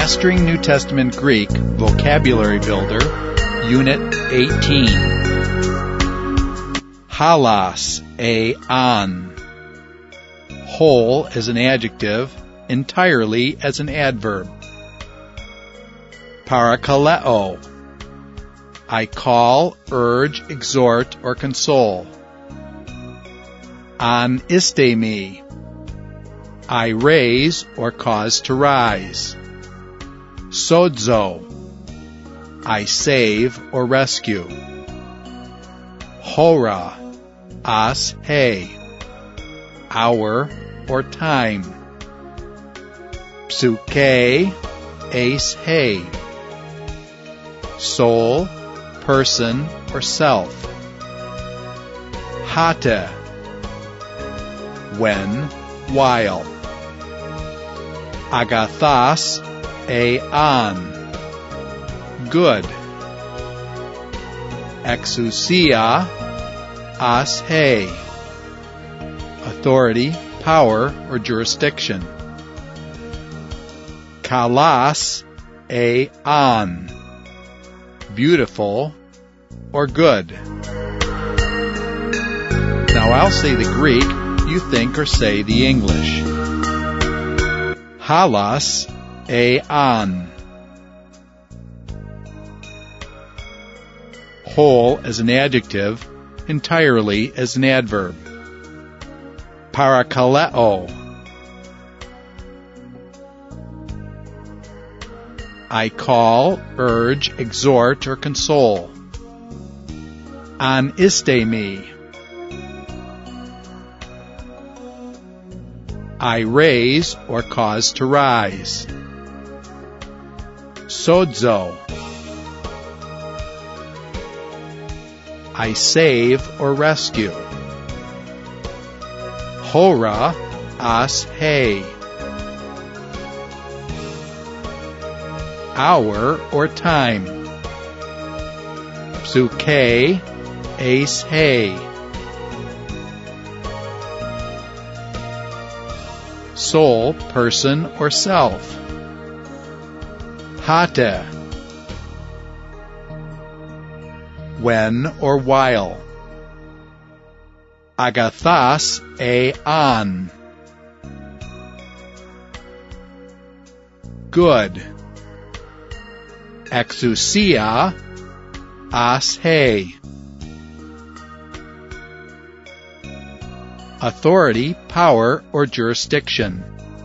Mastering New Testament Greek Vocabulary Builder, Unit 18. Halas, an. Whole as an adjective, entirely as an adverb. Parakaleo. I call, urge, exhort, or console. An istemi. I raise or cause to rise. Sodzo. I save or rescue. Hora. As he. Hour or time. Psuke. Ace he. Soul, person, or self. Hata. When, while. Agathos, an. Good. Exousia, as he. Authority, power, or jurisdiction. Kalas, an. Beautiful or good. Now I'll say the Greek, you think or say the English. Halas, an. Whole as an adjective, entirely as an adverb. Parakaleo. I call, urge, exhort, or console. An istemi. I raise or cause to rise. Sodzo. I save or rescue. Hora, as he. Hour or time. Psuke, ace he. Soul, person, or self. Hata. When or while. Agathos, an. Good. Exousia, as he. Authority, power, or jurisdiction.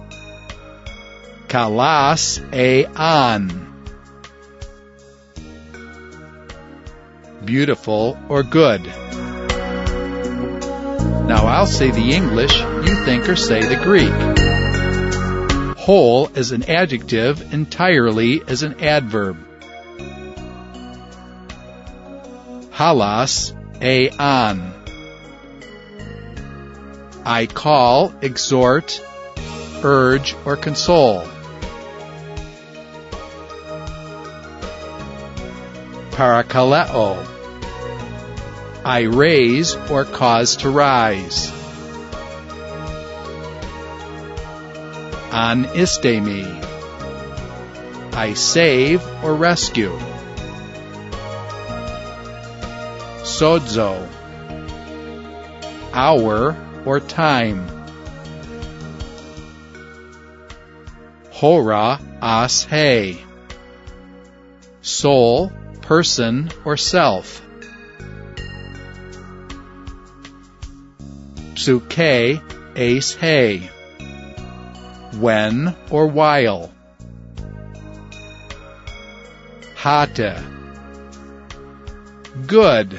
Kalas, an. Beautiful or good. Now I'll say the English, you think or say the Greek. Whole as an adjective, entirely as an adverb. Halas, an. I call, exhort, urge, or console. Parakaleo. I raise or cause to rise. An istemi. I save or rescue. Sodzo. Hour or time. Hora, as he. Soul, person, or self. Psuke, ace he. When or while. Hata. Good.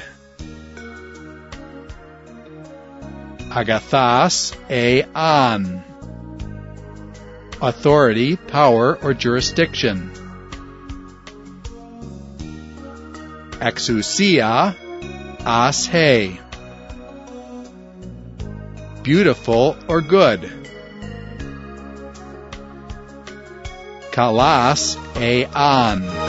Agathos, an. Authority, power, or jurisdiction. Exousia, as he. Beautiful or good. Kalas, an.